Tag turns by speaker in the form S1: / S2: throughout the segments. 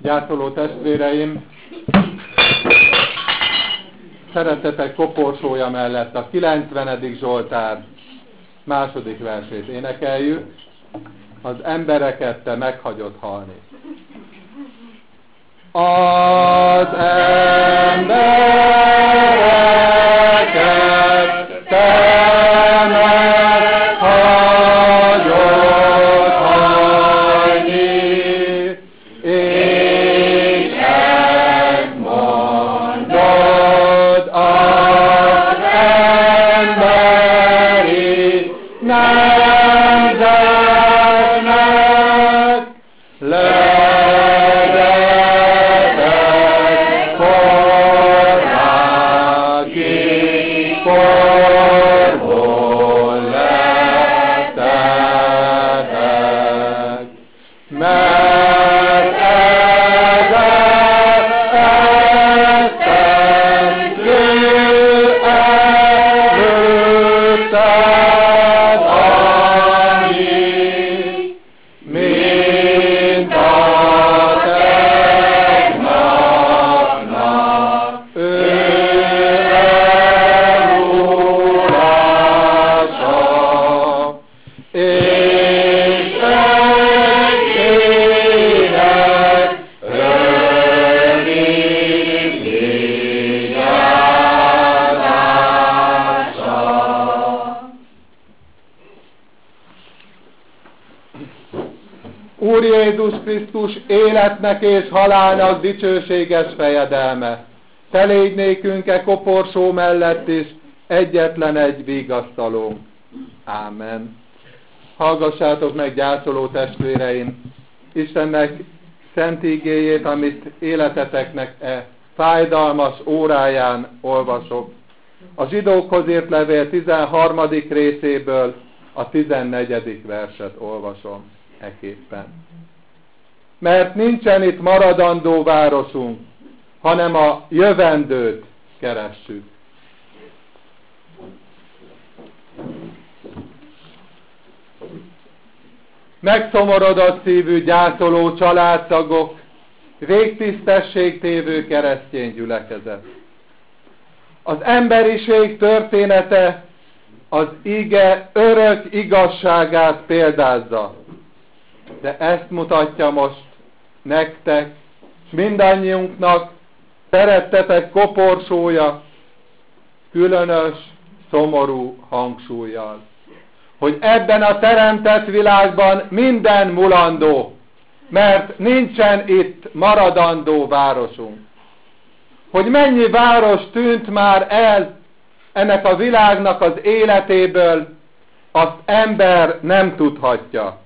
S1: Gyászoló testvéreim, szeretetek koporsója mellett a 90. Zsoltár második versét énekeljük, az embereket te meghagyod halni. Az embereket te meghagyod halni, és ezt mondod az emberi nemzetnek, ledetek koráki korból lettetek, mert előtted annyi, mint a tegnapnak ő elulása, és senkinek rövid vigyázása. Úr Jézus Krisztus életnek és halálnak dicsőséges fejedelme, te légy nékünk koporsó mellett is egyetlen egy vigasztalónk. Ámen. Hallgassátok meg, gyászoló testvéreim, Istennek szent igéjét, amit életeteknek fájdalmas óráján olvasok. A zsidókhoz írt levél 13. részéből a 14. verset olvasom eképpen. Mert nincsen itt maradandó városunk, hanem a jövendőt keressük. Megszomorodott szívű gyászoló családtagok, végtisztességtévő keresztény gyülekezet. Az emberiség története az ige örök igazságát példázza, de ezt mutatja most nektek, mindannyiunknak szerettetek koporsója, különös, szomorú hangsúllyal, hogy ebben a teremtett világban minden mulandó, mert nincsen itt maradandó városunk. Hogy mennyi város tűnt már el ennek a világnak az életéből, azt ember nem tudhatja.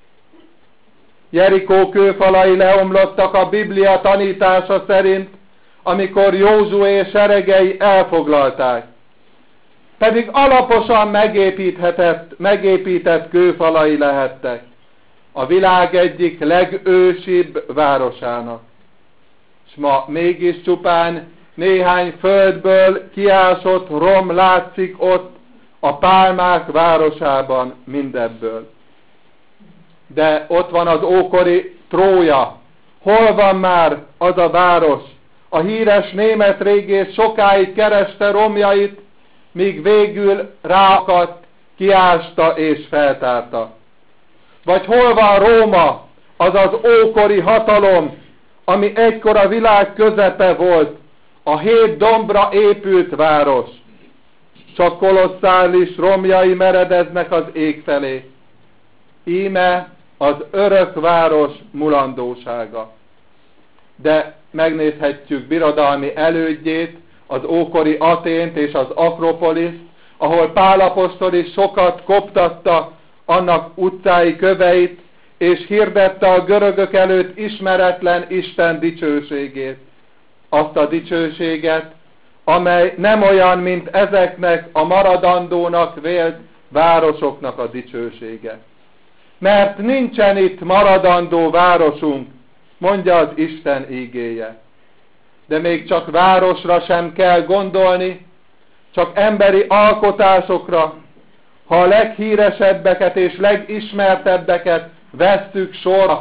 S1: Jerikó kőfalai leomlottak a Biblia tanítása szerint, amikor Józsué seregei elfoglalták. Pedig alaposan megépített kőfalai lehettek a világ egyik legősibb városának. S ma mégis csupán néhány földből kiásott rom látszik ott a pálmák városában mindebből. De ott van az ókori Trója. Hol van már az a város? A híres német régész sokáig kereste romjait, míg végül ráakadt, kiásta és feltárta. Vagy hol van Róma, az az ókori hatalom, ami egykor a világ közepe volt, a 7 dombra épült város. Csak kolosszális romjai meredeznek az ég felé. Íme az örök város mulandósága. De megnézhetjük birodalmi elődjét, az ókori Atént és az Akropoliszt, ahol Pál apostol is sokat koptatta annak utcái köveit, és hirdette a görögök előtt ismeretlen Isten dicsőségét. Azt a dicsőséget, amely nem olyan, mint ezeknek a maradandónak vélt városoknak a dicsősége. Mert nincsen itt maradandó városunk, mondja az Isten ígéje. De még csak városra sem kell gondolni, csak emberi alkotásokra, ha a leghíresebbeket és legismertebbeket vesszük sorra,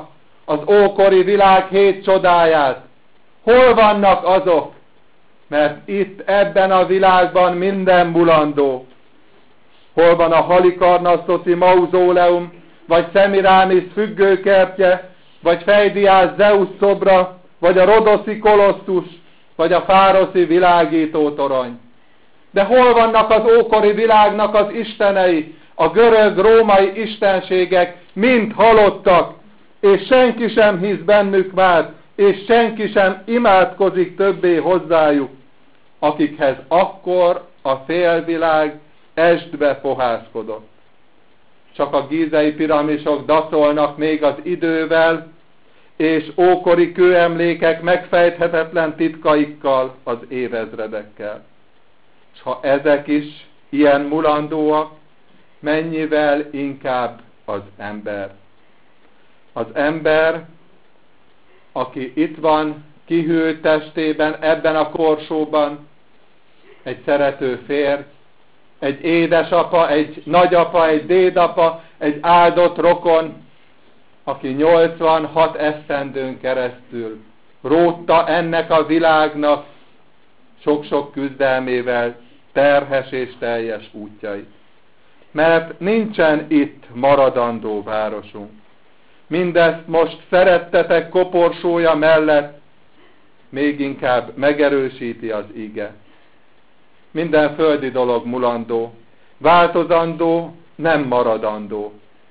S1: az ókori világ 7 csodáját. Hol vannak azok? Mert itt ebben a világban minden mulandó. Hol van a Halikarnasszoszi mauzóleum, vagy Szemirámisz függőkertje, vagy Fejdiás Zeusz szobra, vagy a Rodoszi kolosztus, vagy a Fároszi világító torony. De hol vannak az ókori világnak az istenei? A görög-római istenségek mind halottak, és senki sem hisz bennük már, és senki sem imádkozik többé hozzájuk, akikhez akkor a félvilág estbe fohászkodott. Csak a gízei piramisok dacolnak még az idővel, és ókori kőemlékek megfejthetetlen titkaikkal az évezredekkel. És ha ezek is ilyen mulandóak, mennyivel inkább az ember. Az ember, aki itt van, kihűlt testében, ebben a korsóban, egy szerető férj, egy édesapa, egy nagyapa, egy dédapa, egy áldott rokon, aki 86 esztendőn keresztül rótta ennek a világnak sok-sok küzdelmével terhes és teljes útjait. Mert nincsen itt maradandó városunk. Mindezt most szerettetek koporsója mellett még inkább megerősíti az ige. Minden földi dolog mulandó, változandó, nem maradandó.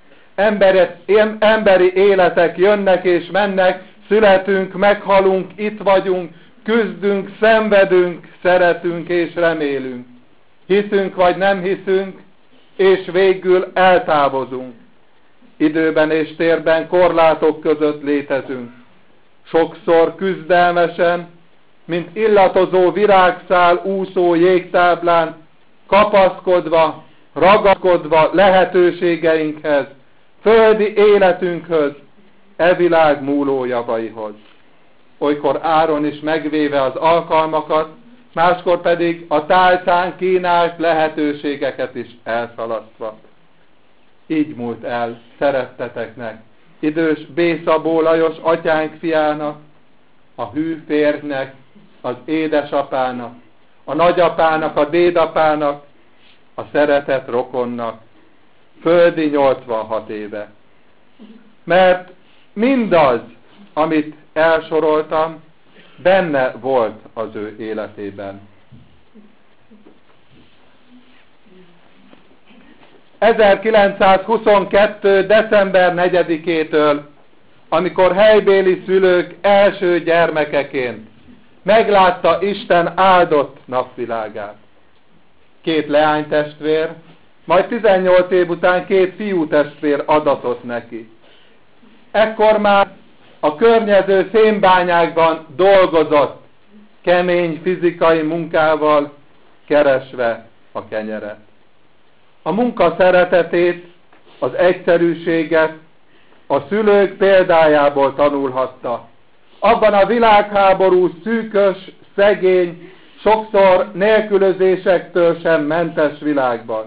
S1: Emberi életek jönnek és mennek, születünk, meghalunk, itt vagyunk, küzdünk, szenvedünk, szeretünk és remélünk. Hiszünk vagy nem hiszünk, és végül eltávozunk. Időben és térben korlátok között létezünk. Sokszor küzdelmesen, mint illatozó virágszál úszó jégtáblán, kapaszkodva, ragaszkodva lehetőségeinkhez, földi életünkhöz, e világ múló javaihoz. Olykor Áron is megvéve az alkalmakat, máskor pedig a tálcán kínált lehetőségeket is elszalasztva. Így múlt el szeretteteknek, idős B. Szabó Lajos atyánk fiának, a hű férjnek, az édesapának, a nagyapának, a dédapának, a szeretett rokonnak, földi 86 éve. Mert mindaz, amit elsoroltam, benne volt az ő életében. 1922. december 4-től, amikor helybéli szülők első gyermekeként meglátta Isten áldott napvilágát. 2 leánytestvér, majd 18 év után 2 fiútestvér adatott neki. Ekkor már a környező szénbányákban dolgozott, kemény fizikai munkával keresve a kenyeret. A munka szeretetét, az egyszerűséget a szülők példájából tanulhatta. Abban a világháború szűkös, szegény, sokszor nélkülözésektől sem mentes világban.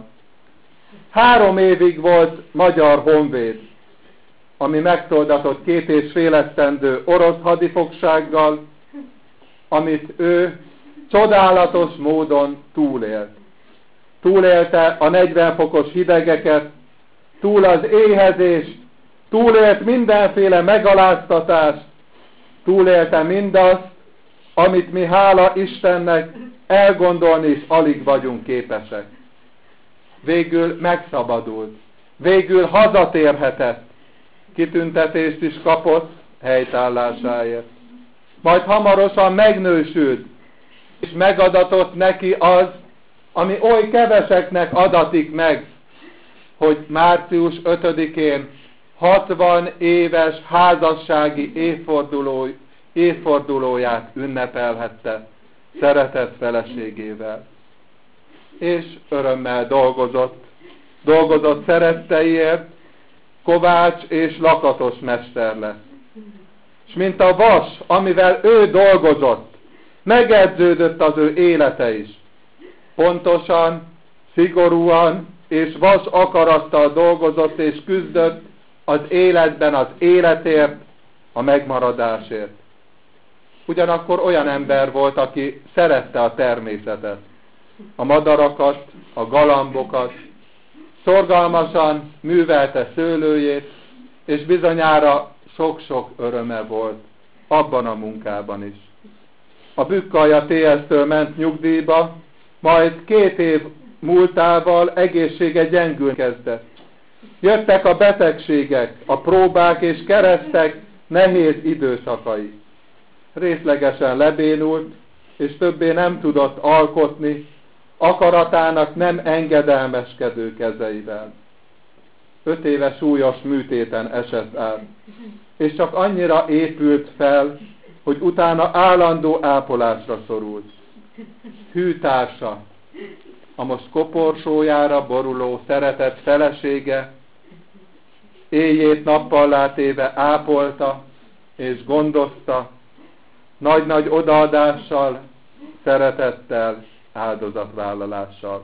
S1: 3 évig volt magyar honvéd, ami megszoldatott 2,5 esztendő orosz hadifogsággal, amit ő csodálatos módon túlélt. Túlélte a 40 fokos hidegeket, túl az éhezést, túlélt mindenféle megaláztatást, túlélte mindazt, amit mi hála Istennek elgondolni is alig vagyunk képesek. Végül megszabadult, végül hazatérhetett, kitüntetést is kapott helytállásáért. Majd hamarosan megnősült, és megadatott neki az, ami oly keveseknek adatik meg, hogy március 5-én 60 éves házassági évfordulóját ünnepelhette szeretett feleségével. És örömmel dolgozott szeretteiért, kovács és lakatos mester lett. És mint a vas, amivel ő dolgozott, megedződött az ő élete is. Pontosan, szigorúan és vas akarattal dolgozott és küzdött az életben az életért, a megmaradásért. Ugyanakkor olyan ember volt, aki szerette a természetet, a madarakat, a galambokat, szorgalmasan művelte szőlőjét, és bizonyára sok-sok öröme volt abban a munkában is. A bükkalja TS-től ment nyugdíjba, majd 2 év múltával egészsége gyengülni kezdett. Jöttek a betegségek, a próbák és keresztek nehéz időszakai. Részlegesen lebénult, és többé nem tudott alkotni, akaratának nem engedelmeskedő kezeivel. 5 éve súlyos műtéten esett át, és csak annyira épült fel, hogy utána állandó ápolásra szorult. Hű társa, a most koporsójára boruló szeretett felesége, éjjét nappallá téve ápolta és gondozta, nagy-nagy odaadással, szeretettel, áldozatvállalással.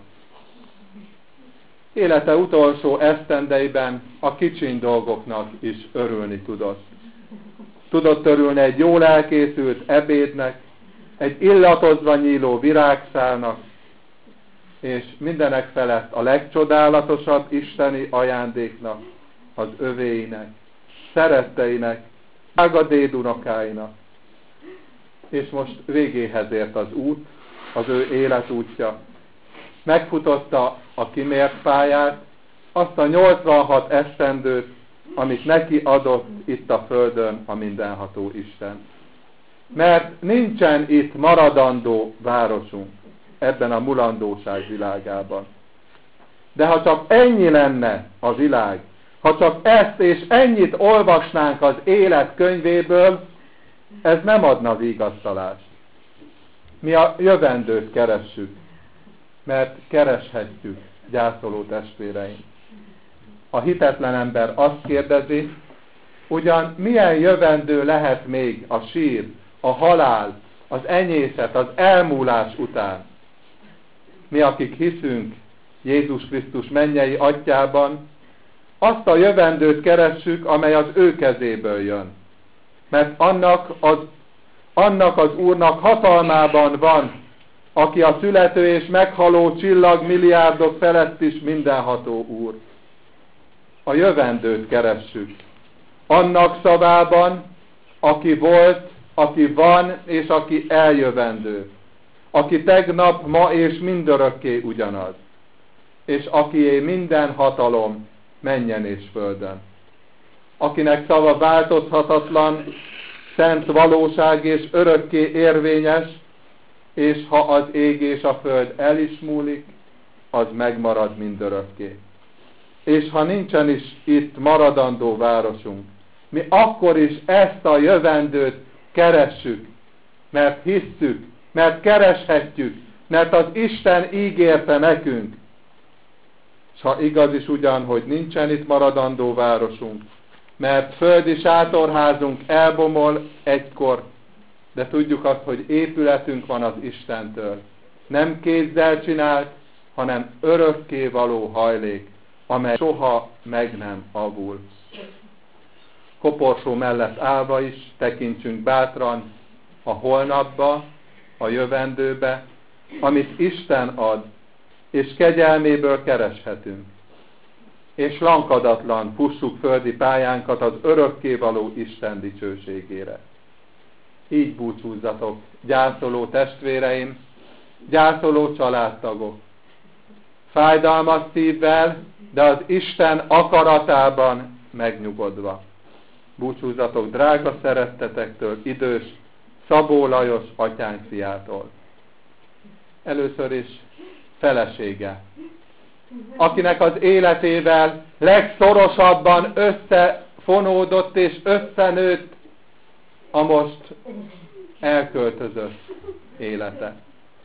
S1: Élete utolsó esztendeiben a kicsiny dolgoknak is örülni tudott. Tudott örülni egy jól elkészült ebédnek, egy illatozva nyíló virágszálnak, és mindenek felett a legcsodálatosabb isteni ajándéknak, az övéinek, szeretteinek, drága dédunokáinak. És most végéhez ért az út, az ő életútja. Megfutotta a kimért pályát, azt a 86 esztendőt, amit neki adott itt a földön a mindenható Isten. Mert nincsen itt maradandó városunk ebben a mulandóság világában. De ha csak ennyi lenne a világ, ha csak ezt és ennyit olvasnánk az élet könyvéből, ez nem adna vigasztalást. Mi a jövendőt keressük, mert kereshetjük, gyászoló testvéreim. A hitetlen ember azt kérdezi, ugyan milyen jövendő lehet még a sír, a halál, az enyészet, az elmúlás után? Mi, akik hiszünk Jézus Krisztus mennyei atyában, azt a jövendőt keressük, amely az ő kezéből jön. Mert annak az Úrnak hatalmában van, aki a születő és meghaló csillag milliárdok felett is mindenható Úr. A jövendőt keressük. Annak szavában, aki volt, aki van, és aki eljövendő. Aki tegnap, ma és mindörökké ugyanaz. És akié minden hatalom mennyen és földön. Akinek szava változhatatlan, szent valóság és örökké érvényes, és ha az ég és a föld el is múlik, az megmarad mindörökké. És ha nincsen is itt maradandó városunk, mi akkor is ezt a jövendőt keressük, mert hisszük, mert kereshetjük, mert az Isten ígérte nekünk. S ha igaz is ugyan, hogy nincsen itt maradandó városunk, mert földi sátorházunk elbomol egykor, de tudjuk azt, hogy épületünk van az Istentől. Nem kézzel csinált, hanem örökké való hajlék, amely soha meg nem avul. Koporsó mellett állva is tekintsünk bátran a holnapba, a jövendőbe, amit Isten ad, és kegyelméből kereshetünk. És lankadatlan fussuk földi pályánkat az örökkévaló Isten dicsőségére. Így búcsúzzatok, gyászoló testvéreim, gyászoló családtagok. Fájdalmas szívvel, de az Isten akaratában megnyugodva. Búcsúzzatok drága szerettetektől, idős Szabó Lajos atyánk fiától. Először is felesége, akinek az életével legszorosabban összefonódott és összenőtt a most elköltözött élete.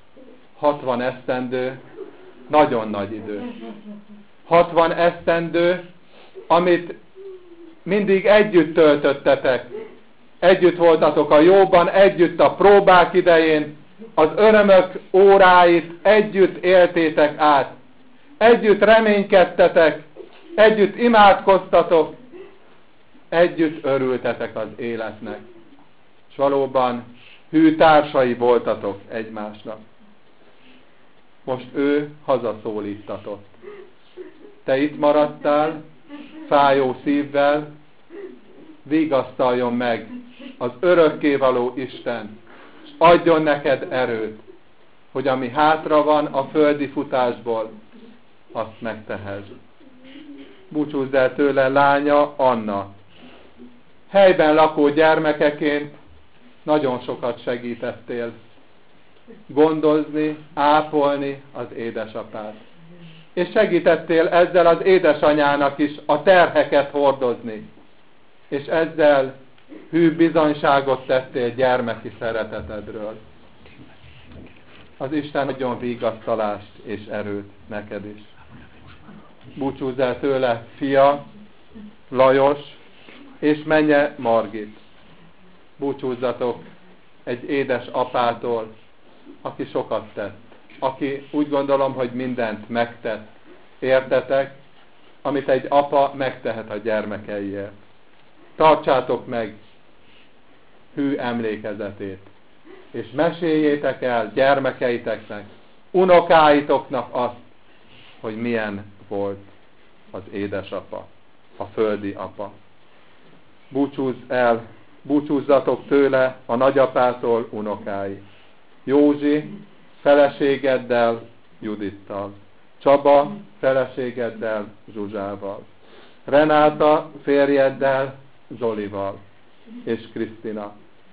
S1: 60 esztendő, nagyon nagy idő. 60 esztendő, amit mindig együtt töltöttetek. Együtt voltatok a jóban, együtt a próbák idején, az örömök óráit együtt éltétek át. Együtt reménykedtetek, együtt imádkoztatok, együtt örültetek az életnek, és valóban hű társai voltatok egymásnak. Most ő hazaszólítatott. Te itt maradtál, fájó szívvel, vigasztaljon meg az örökkévaló Isten, és adjon neked erőt, hogy ami hátra van a földi futásból, azt megtehesd. Búcsúzz el tőle, lánya, Anna. Helyben lakó gyermekeként nagyon sokat segítettél gondozni, ápolni az édesapát. És segítettél ezzel az édesanyának is a terheket hordozni. És ezzel hű bizonyságot tettél gyermeki szeretetedről. Az Isten adjon vigasztalást és erőt neked is. Búcsúzz el tőle, fia, Lajos, és menye Margit. Búcsúzzatok egy édes apától, aki sokat tett. Aki úgy gondolom, hogy mindent megtett. Értetek? Amit egy apa megtehet a gyermekeiért. Tartsátok meg hű emlékezetét, és meséljétek el gyermekeiteknek, unokáitoknak azt, hogy milyen volt az édesapa, a földi apa. Búcsúzzatok tőle, a nagyapától, unokái. Józsi, feleségeddel, Judittal. Csaba, feleségeddel, Zsuzsával. Renáta, férjeddel, Zolival. És Krisztina.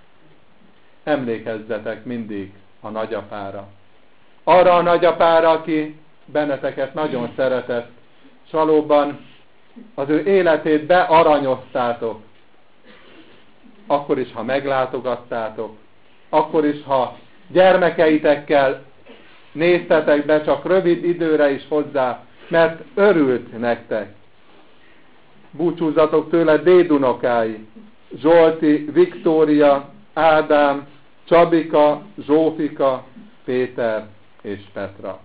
S1: Emlékezzetek mindig a nagyapára. Arra a nagyapára, aki benneteket nagyon szeretett, s valóban az ő életét bearanyoztátok. Akkor is, ha meglátogattátok, akkor is, ha gyermekeitekkel néztetek be csak rövid időre is hozzá, mert örült nektek. Búcsúzzatok tőle dédunokái, Zsolti, Viktória, Ádám, Csabika, Zsófika, Péter és Petra.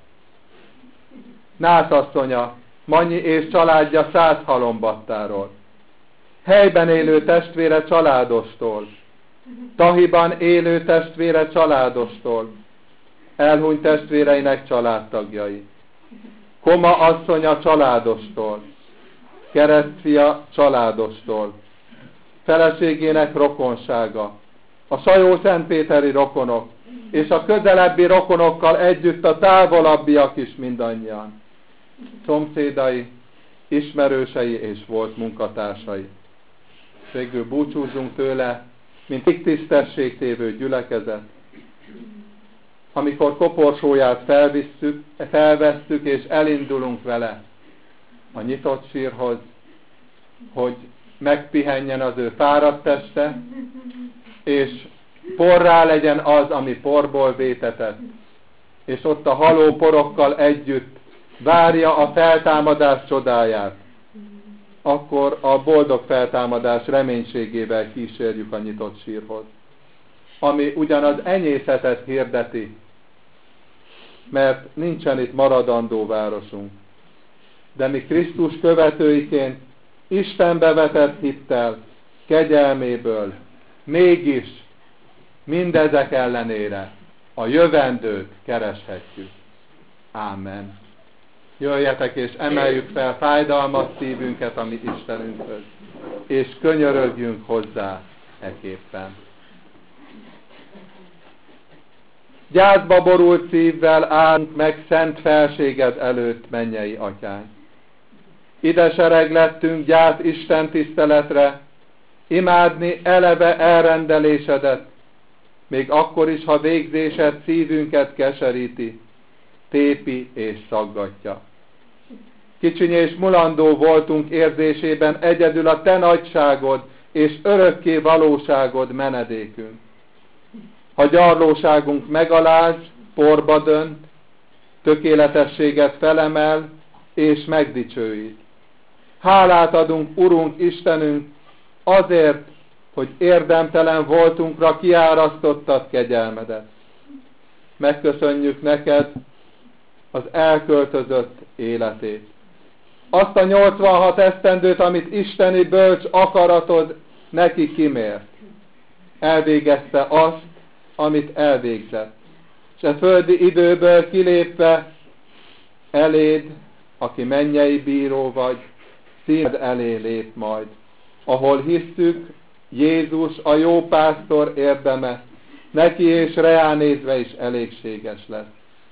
S1: Nász asszonya, Manyi és családja 100 halombattáról. Helyben élő testvére családostól. Tahiban élő testvére családostól. Elhunyt testvéreinek családtagjai. Koma asszonya családostól. Keresztfia családostól. Feleségének rokonsága. A Sajó-Szentpéteri rokonok, és a közelebbi rokonokkal együtt a távolabbiak is mindannyian. Szomszédai, ismerősei és volt munkatársai. Végül búcsúzzunk tőle, mint tisztességtévő gyülekezet. Amikor koporsóját felvesszük és elindulunk vele a nyitott sírhoz, hogy megpihenjen az ő fáradt teste, és porrá legyen az, ami porból vétetett, és ott a haló porokkal együtt várja a feltámadás csodáját, akkor a boldog feltámadás reménységével kísérjük a nyitott sírhoz, ami ugyan az enyészetet hirdeti, mert nincsen itt maradandó városunk, de mi Krisztus követőiként Istenbe vetett hittel, kegyelméből mégis mindezek ellenére a jövendőt kereshetjük. Ámen. Jöjjetek és emeljük fel fájdalmas szívünket a mi Istenünkhöz, és könyörögjünk hozzá eképpen. Gyászba borult szívvel állunk meg szent felséged előtt, mennyei atyánk. Ide sereglettünk gyász Isten tiszteletre, imádni eleve elrendelésedet, még akkor is, ha végzésed szívünket keseríti, tépi és szaggatja. Kicsiny és mulandó voltunk érzésében egyedül a te nagyságod és örökké valóságod menedékünk. Ha gyarlóságunk megaláz, porba dönt, tökéletességet felemel és megdicsőít. Hálát adunk, Urunk Istenünk, azért, hogy érdemtelen voltunkra kiárasztottad kegyelmedet. Megköszönjük neked az elköltözött életét. azt a 86 esztendőt, amit isteni bölcs akaratod neki kimért. Elvégezte azt, amit elvégzett. És a földi időből kilépve eléd, aki mennyei bíró vagy, színed elé lép majd, ahol hisszük, Jézus a jó pásztor érdeme, neki és reánézve is elégséges lesz.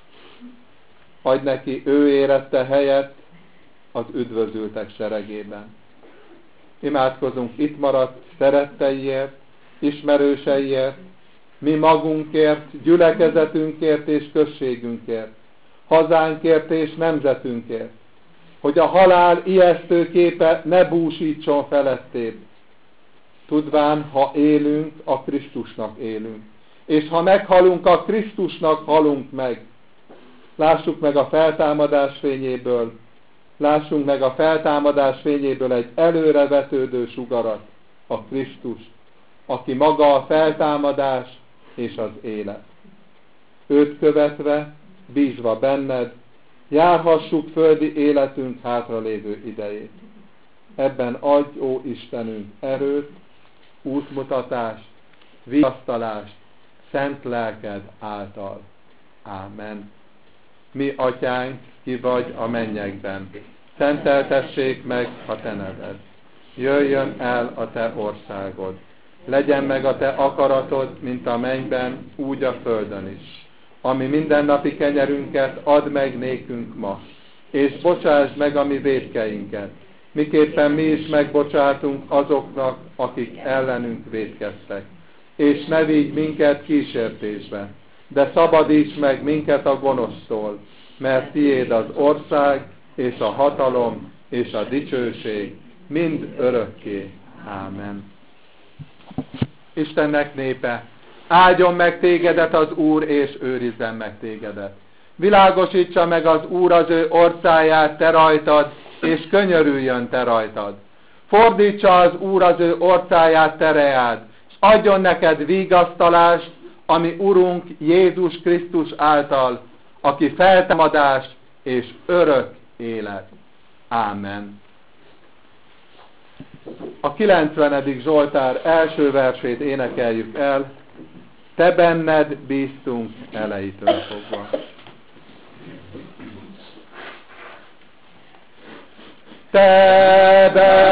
S1: Adj neki, ő érette helyet az üdvözültek seregében. Imádkozunk itt maradt szeretteiért, ismerőseiért, mi magunkért, gyülekezetünkért és községünkért, hazánkért és nemzetünkért, hogy a halál ijesztő képe ne búsítson felettébb. Tudván, ha élünk, a Krisztusnak élünk. És ha meghalunk, a Krisztusnak halunk meg. Lássuk meg a feltámadás fényéből, lássunk meg a feltámadás fényéből egy előrevetődő sugarat, a Krisztus, aki maga a feltámadás és az élet. Őt követve, bízva benned, járhassuk földi életünk hátralévő idejét. Ebben adj, ó Istenünk, erőt, útmutatást, vigasztalást, szent lelked által. Ámen. Mi, atyánk, ki vagy a mennyekben, szenteltessék meg a te neved. Jöjjön el a te országod. Legyen meg a te akaratod, mint a mennyben, úgy a földön is. Ami mindennapi kenyerünket add meg nékünk ma, és bocsásd meg a mi vétkeinket, miképpen mi is megbocsátunk azoknak, akik ellenünk vétkeztek. És ne vigy minket kísértésbe, de szabadíts meg minket a gonosztól, mert tiéd az ország, és a hatalom, és a dicsőség, mind örökké. Ámen. Istennek népe, áldjon meg tégedet az Úr, és őrizzen meg tégedet. Világosítsa meg az Úr az ő orcáját te rajtad, és könyörüljön te rajtad. Fordítsa az Úr az ő orcáját te reád, és adjon neked vigasztalást, ami Urunk Jézus Krisztus által, aki feltámadás és örök élet. Ámen. A 90. Zsoltár első versét énekeljük el. Te benned bíztunk elejétől fogva. Te benned